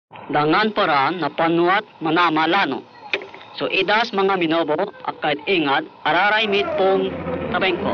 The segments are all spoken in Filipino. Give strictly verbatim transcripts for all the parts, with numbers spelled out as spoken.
Dangan paran na panuat manamalano. So idas mga minobo akait ingat araray mit pong tabengko.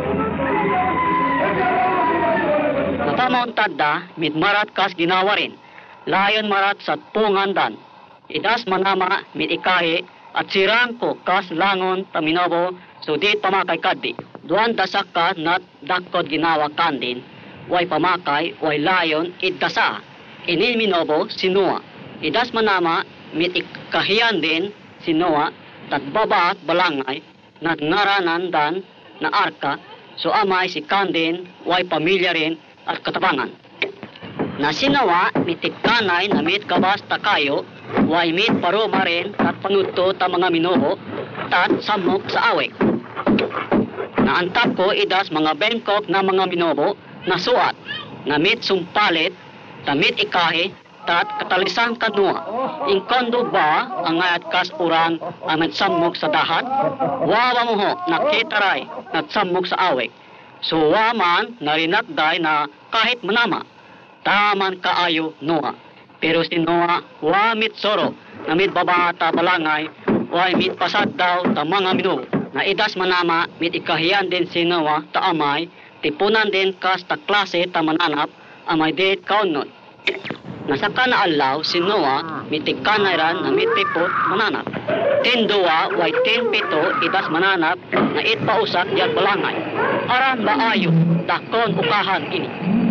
Napamauntad da mit marat kas ginawa rin. Layon marat sa pungandan. Idas manama mit ikahi at sirang ko kas langon taminobo so dit pamakay kaddi. Duan dasak ka nat dakod ginawa kandin. Way pamakay, way layon, iddasa. Inin minobo sinua. Idas manama mit ikahiyan din sinua tat baba at balangay nat ngaranan dan na arka so amay si kandin way pamilya rin at katabangan. Na sinawa mit ikkanay na mit kabas takayo way mit paroma rin at panuto ta mga minobo tat samok sa awek. Naantap ko idas mga bengkok na mga minobo na suat na mit sumpalit tamit ikahi tat katalisan kanua inkondo ba ang ayat kas uran amet samok sa dahat wawa mo ho nakitaray nat samok sa awek so waman narinakday na kahit manama taman kaayo Noa pero si Noa wamit soro na mit babata balangay way mit pasad daw ta mga minubo na idas manama mit ikahiyan din si Noa ta amay tipunan din kas ta klase ta mananap amay dit kaunod. Nasaka na alaw si Noa mitikkanay ran na mitipot mananap. Tinduwa way tinpito idas mananap na itpausak diag balangay. Aran baayo dakon ukahan ini.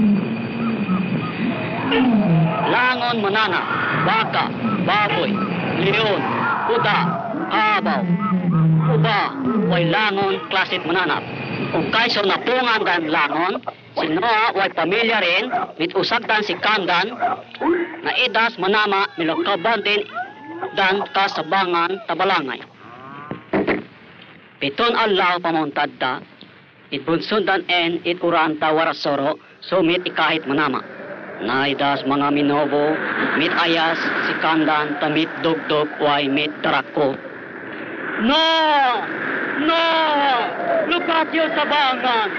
Langon mananap, baka, baboy, leon, kuda, kabaw, uba, way langon klasit mananap. Kung kayso napungan dan langon, si Noa way pamilya rin, mit usag dan si Kandan, na idas manama milokaban din dan kasabangan tabalangay. Piton alaw pamuntad da, itbunsundan en ituranta warasoro, so mit ikahit manama. Na idas mga minobo, mit ayas si Kandan, tamit dugdog way mit darako. No! No! Lukatyo sa bangan!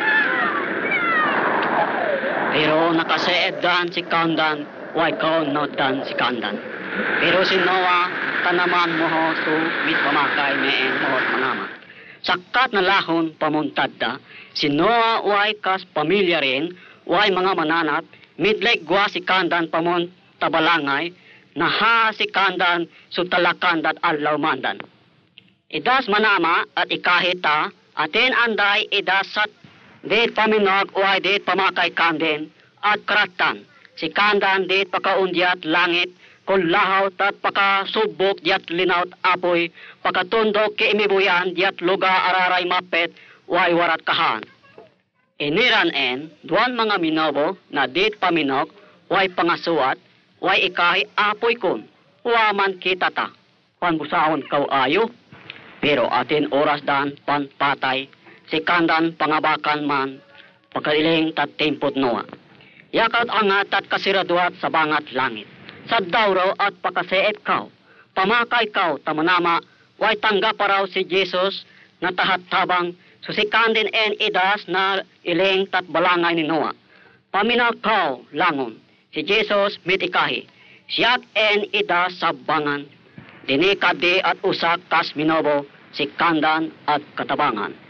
Pero nakaseed dan si Kandan, way kaunod dan si Kandan. Pero si Noa, tanaman mo ho, so mit pamakay meen mohot manama. Sakat na lahon pamuntad da, si Noa way kas pamilya rin, way mga mananap, midlake gwa si Kandan pamun tabalangay, na ha si Kandan so talakan dat alaw mandan. Idas manama at ikahita, atin anday idasat dit paminog way dit pamakay kandin at karatan. Si Kandan dit pakaundyat langit, kung lahaw tat pakasubok diat linaut apoy, pakatundok ki imibuyan diat luga araray mapet, way warat kahan. Iniran en, duan mga minobo na dit paminog, way pangasuat, way ikahi apoy kun, waman kitata, panbusahon kau ayo. Pero atin oras dan panpatay, si Kandan pangabakan man, pagkailing tat timpot Noa. Yakat angat at kasiraduat sa bangat langit. Sa dawro at pakaseet kau, pamakay kau tamanama, way tangga paraw si Jesus na tahat tabang, so si Kandin en idas na iling tat balangay ni Noa. Paminaw kau langon, si Jesus mitikahi, siyak en idas sa bangan, dinikadi at usak kas minobo si Kandan at katabangan.